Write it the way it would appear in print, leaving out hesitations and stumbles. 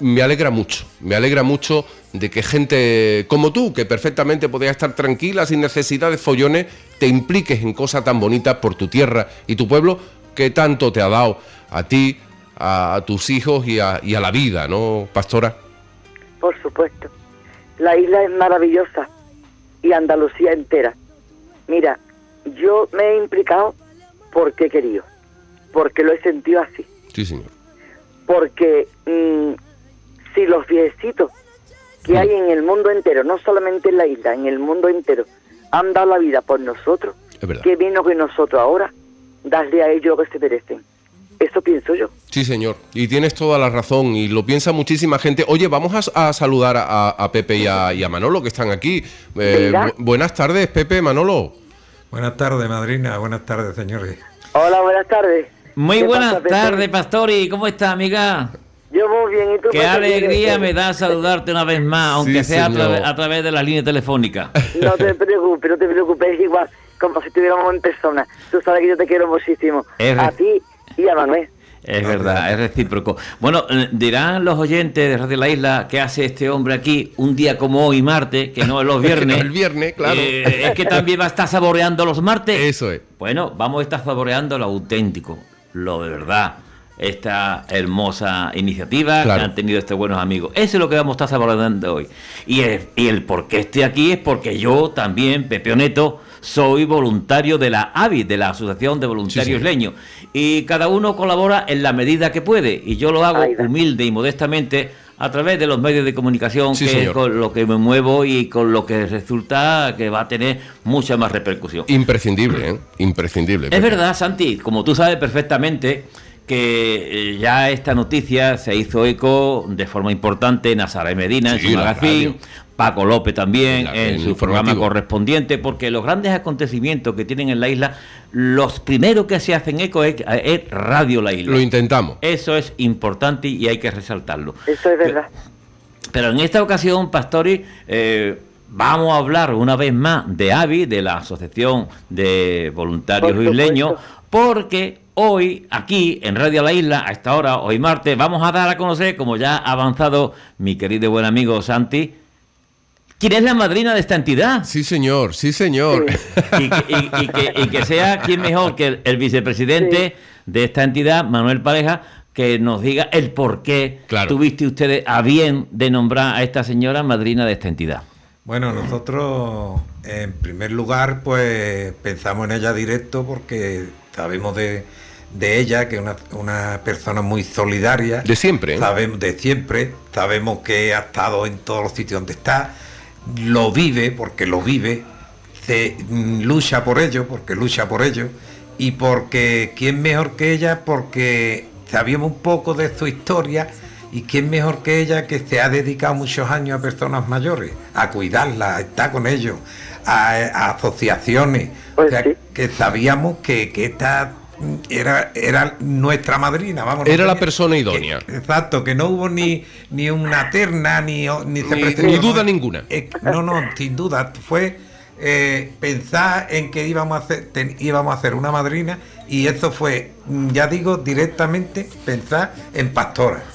me alegra mucho de que gente como tú, que perfectamente podías estar tranquila, sin necesidad de follones, te impliques en cosas tan bonitas por tu tierra y tu pueblo, que tanto te ha dado a ti, a tus hijos y a la vida, ¿no, Pastora? Por supuesto. La isla es maravillosa y Andalucía entera. Mira, yo me he implicado porque he querido, porque lo he sentido así. Sí, señor. Porque si los viejecitos que hay en el mundo entero, no solamente en la isla, en el mundo entero, han dado la vida por nosotros, qué menos que nosotros ahora darle a ellos lo que se merecen. Eso pienso yo. Sí, señor, y tienes toda la razón, y lo piensa muchísima gente. Oye, vamos a saludar a Pepe y a Manolo, que están aquí. Buenas tardes, Pepe, Manolo. Buenas tardes, madrina. Buenas tardes, señores. Hola, buenas tardes. Muy buenas tardes, Pastori. ¿Cómo está, amiga? Yo muy bien, ¿y tú? Qué alegría me da saludarte una vez más, aunque sea a través de la línea telefónica. No te preocupes, es igual, como si estuviéramos en persona. Tú sabes que yo te quiero muchísimo, a ti y a Manuel. Es verdad, es recíproco. Bueno, dirán los oyentes de Radio La Isla, ¿qué hace este hombre aquí un día como hoy, martes, que no es los viernes? El viernes, claro. Es que también va a estar saboreando los martes. Eso es. Bueno, vamos a estar saboreando lo auténtico, lo de verdad. Esta hermosa iniciativa que han tenido estos buenos amigos. Eso es lo que vamos a estar saboreando hoy. Y el por qué estoy aquí es porque yo también, Pepe Neto, soy voluntario de la AVI, de la Asociación de Voluntarios Isleños. Y cada uno colabora en la medida que puede. Y yo lo hago humilde y modestamente a través de los medios de comunicación, que es con lo que me muevo y con lo que resulta que va a tener mucha más repercusión. Imprescindible, ¿eh? Imprescindible. Es verdad, Santi, como tú sabes perfectamente, que ya esta noticia se hizo eco de forma importante en Azara Medina, en su magazine, Paco López también en su programa correspondiente, porque los grandes acontecimientos que tienen en la isla, los primeros que se hacen eco es Radio La Isla. Lo intentamos. Eso es importante y hay que resaltarlo. Eso es verdad. Pero en esta ocasión, Pastori, vamos a hablar una vez más de AVI, de la Asociación de Voluntarios Isleños, porque hoy, aquí, en Radio La Isla, a esta hora, hoy martes, vamos a dar a conocer, como ya ha avanzado mi querido y buen amigo Santi, ¿quién es la madrina de esta entidad? Sí, señor, sí, señor. Y que sea quién mejor que el vicepresidente de esta entidad, Manuel Pareja, que nos diga el por qué tuviste ustedes a bien de nombrar a esta señora madrina de esta entidad. Bueno, nosotros, en primer lugar, pues pensamos en ella directo porque sabemos de ella, que es una persona muy solidaria. De siempre. Sabemos que ha estado en todos los sitios donde está, lo vive, lucha por ello, y porque quién mejor que ella, porque sabíamos un poco de su historia, y quién mejor que ella, que se ha dedicado muchos años a personas mayores, a cuidarlas, a estar con ellos, a asociaciones, pues que sabíamos que esta era nuestra madrina, vamos. Era la persona idónea. Exacto, que no hubo ni una terna, ni se presentó. Ni duda ninguna. No, sin duda, fue pensar en que íbamos a hacer una madrina, y eso fue, ya digo, directamente pensar en Pastora.